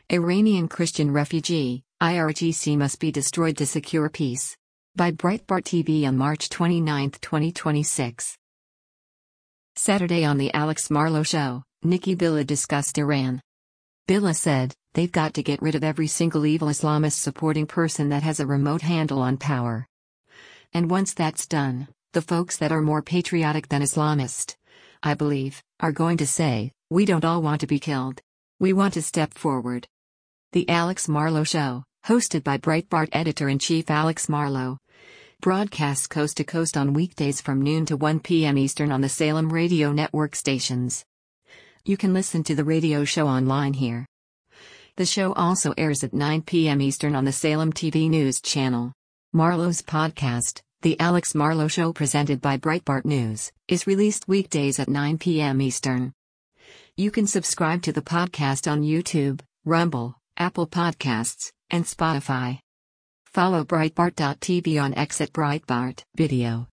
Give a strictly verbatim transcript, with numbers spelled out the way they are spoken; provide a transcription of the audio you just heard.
Iranian Christian refugee, I R G C must be destroyed to secure peace. By Breitbart T V on March twenty-ninth, twenty twenty-six. Saturday on The Alex Marlow Show, Nikki Billah discussed Iran. Billah said, "They've got to get rid of every single evil Islamist supporting person that has a remote handle on power. And once that's done, the folks that are more patriotic than Islamist, I believe, are going to say, we don't all want to be killed. We want to step forward." The Alex Marlow Show, hosted by Breitbart editor-in-chief Alex Marlow, broadcasts coast to coast on weekdays from noon to one p m Eastern on the Salem Radio Network stations. You can listen to the radio show online here. The show also airs at nine p m Eastern on the Salem T V News channel. Marlow's podcast, The Alex Marlow Show presented by Breitbart News, is released weekdays at nine p m Eastern. You can subscribe to the podcast on YouTube, Rumble, Apple Podcasts, and Spotify. Follow Breitbart dot T V on X at Breitbart Video.